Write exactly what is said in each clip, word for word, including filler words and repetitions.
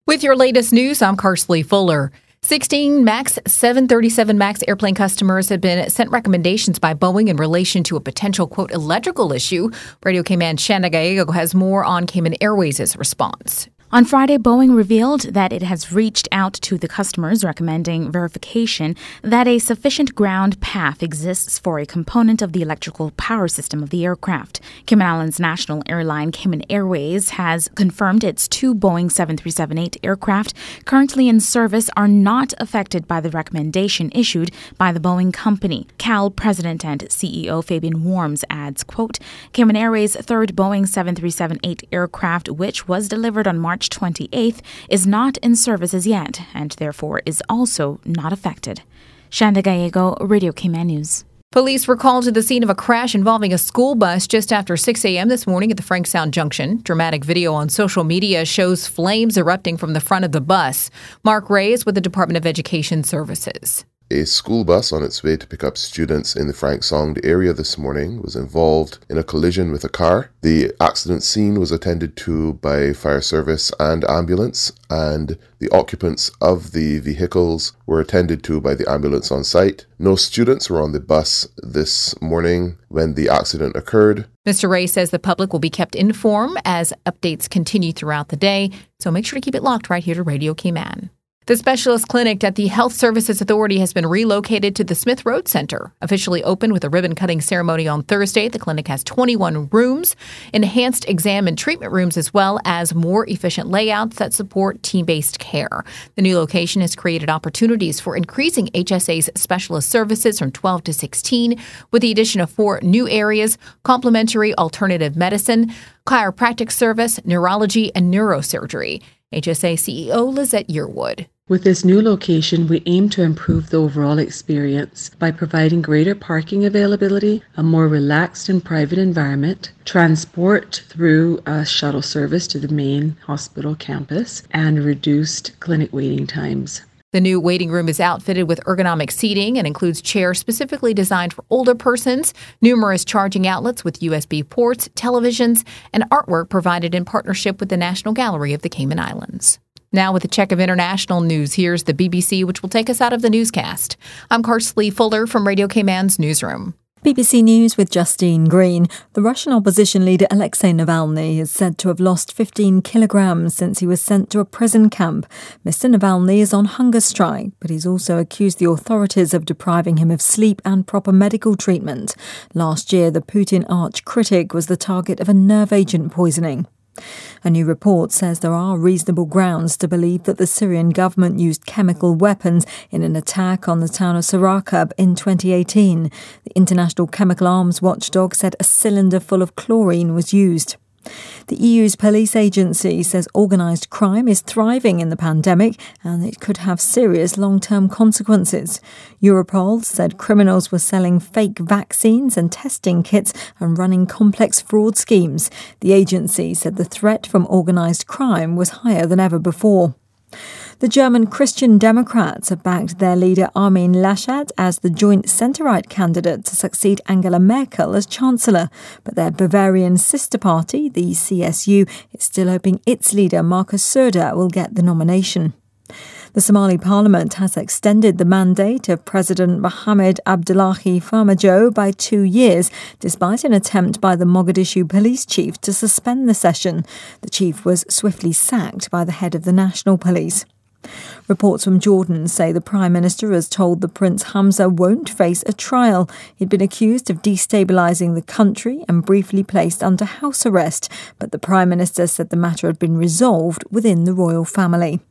With your latest news, I'm Carsley Fuller. sixteen MAX seven thirty-seven MAX airplane customers have been sent recommendations by Boeing in relation to a potential, quote, electrical issue. Radio Cayman Shanda Gallego has more on Cayman Airways' response. On Friday, Boeing revealed that it has reached out to the customers recommending verification that a sufficient ground path exists for a component of the electrical power system of the aircraft. Cayman Islands national airline Cayman Airways has confirmed its two Boeing seven thirty-seven eight aircraft currently in service are not affected by the recommendation issued by the Boeing company. C A L President and C E O Fabian Worms adds, quote, Cayman Airways' third Boeing seven thirty-seven eight aircraft, which was delivered on March twenty-eighth, is not in service as yet and therefore is also not affected. Shanda Gallego, Radio Cayman News. Police were called to the scene of a crash involving a school bus just after six a.m. this morning at the Frank Sound Junction. Dramatic video on social media shows flames erupting from the front of the bus. Mark Ray is with the Department of Education Services. A school bus on its way to pick up students in the Frank Sound area this morning was involved in a collision with a car. The accident scene was attended to by fire service and ambulance, and the occupants of the vehicles were attended to by the ambulance on site. No students were on the bus this morning when the accident occurred. Mister Ray says the public will be kept informed as updates continue throughout the day, so make sure to keep it locked right here to Radio Cayman. The specialist clinic at the Health Services Authority has been relocated to the Smith Road Center. Officially opened with a ribbon-cutting ceremony on Thursday, the clinic has twenty-one rooms, enhanced exam and treatment rooms, as well as more efficient layouts that support team-based care. The new location has created opportunities for increasing H S A's specialist services from twelve to sixteen, with the addition of four new areas: complementary alternative medicine, chiropractic service, neurology, and neurosurgery. H S A C E O Lizette Yearwood. With this new location, we aim to improve the overall experience by providing greater parking availability, a more relaxed and private environment, transport through a shuttle service to the main hospital campus, and reduced clinic waiting times. The new waiting room is outfitted with ergonomic seating and includes chairs specifically designed for older persons, numerous charging outlets with U S B ports, televisions, and artwork provided in partnership with the National Gallery of the Cayman Islands. Now with a check of international news, here's the B B C, which will take us out of the newscast. I'm Carsley Fuller from Radio Cayman's newsroom. B B C News with Justine Green. The Russian opposition leader Alexei Navalny is said to have lost fifteen kilograms since he was sent to a prison camp. Mister Navalny is on hunger strike, but he's also accused the authorities of depriving him of sleep and proper medical treatment. Last year, the Putin arch critic was the target of a nerve agent poisoning. A new report says there are reasonable grounds to believe that the Syrian government used chemical weapons in an attack on the town of Sarakab in twenty eighteen. The International Chemical Arms Watchdog said a cylinder full of chlorine was used. The E U's police agency says organised crime is thriving in the pandemic and it could have serious long-term consequences. Europol said criminals were selling fake vaccines and testing kits and running complex fraud schemes. The agency said the threat from organised crime was higher than ever before. The German Christian Democrats have backed their leader Armin Laschet as the joint centre-right candidate to succeed Angela Merkel as Chancellor. But their Bavarian sister party, the C S U, is still hoping its leader Markus Söder will get the nomination. The Somali Parliament has extended the mandate of President Mohamed Abdullahi Farmajo by two years, despite an attempt by the Mogadishu police chief to suspend the session. The chief was swiftly sacked by the head of the National Police. Reports from Jordan say the Prime Minister has told the Prince Hamza won't face a trial. He'd been accused of destabilising the country and briefly placed under house arrest, but the Prime Minister said the matter had been resolved within the royal family.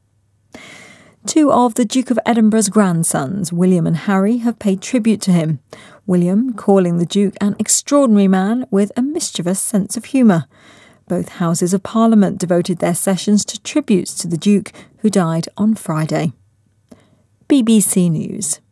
Two of the Duke of Edinburgh's grandsons, William and Harry, have paid tribute to him. William calling the Duke an extraordinary man with a mischievous sense of humour. Both Houses of Parliament devoted their sessions to tributes to the Duke, who died on Friday. B B C News.